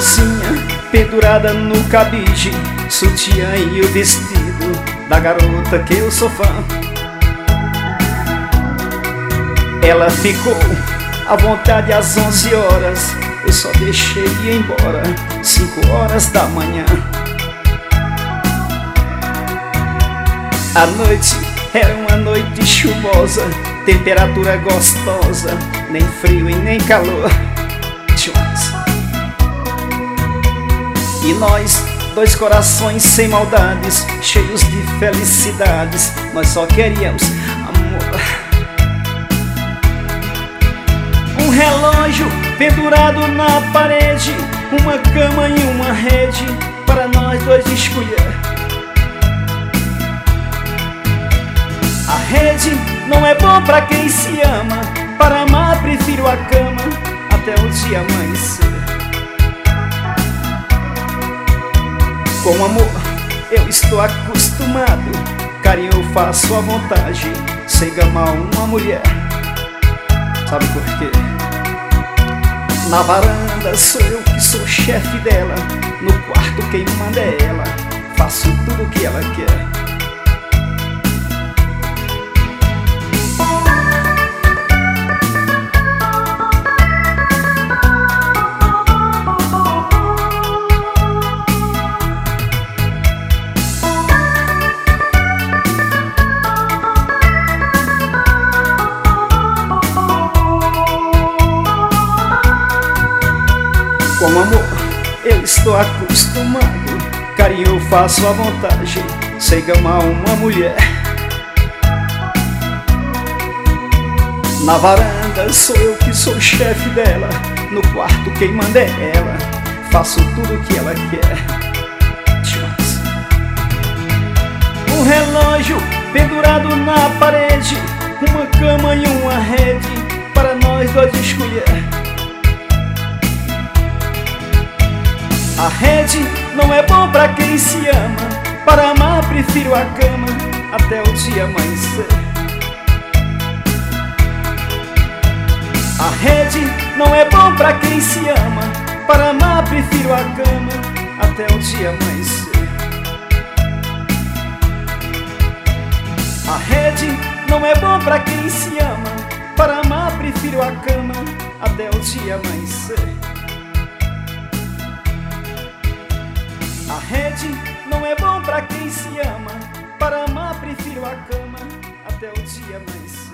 calcinha pendurada no cabide, sutiã e o vestido da garota que eu sou fã. Ela ficou à vontade às 11 horas, eu só deixei ir embora 5 horas da manhã. A noite era uma noite chuvosa, temperatura gostosa, nem frio e nem calor. E nós, dois corações sem maldades, cheios de felicidades, nós só queríamos amor. Um relógio pendurado na parede, uma cama e uma rede para nós dois escolher. A rede não é bom pra quem se ama, para amar prefiro a cama até o dia amanhecer. Com amor eu estou acostumado, carinho eu faço à vontade, sei gamar uma mulher. Sabe por quê? Na varanda sou eu que sou chefe dela, no quarto quem manda é ela, faço tudo o que ela quer. Com amor eu estou acostumado, carinho eu faço à vontade, sei gamar uma mulher. Na varanda sou eu que sou chefe dela, no quarto quem manda é ela, faço tudo o que ela quer. Um relógio pendurado na parede, uma cama e uma rede para nós dois escolher. A rede não é bom pra quem se ama, para amar prefiro a cama até o dia amanhecer. A rede não é bom pra quem se ama, para amar prefiro a cama até o dia amanhecer. A rede não é bom pra quem se ama, para amar prefiro a cama até o dia amanhecer. A rede não é bom pra quem se ama, para amar prefiro a cama até o dia amanhecer.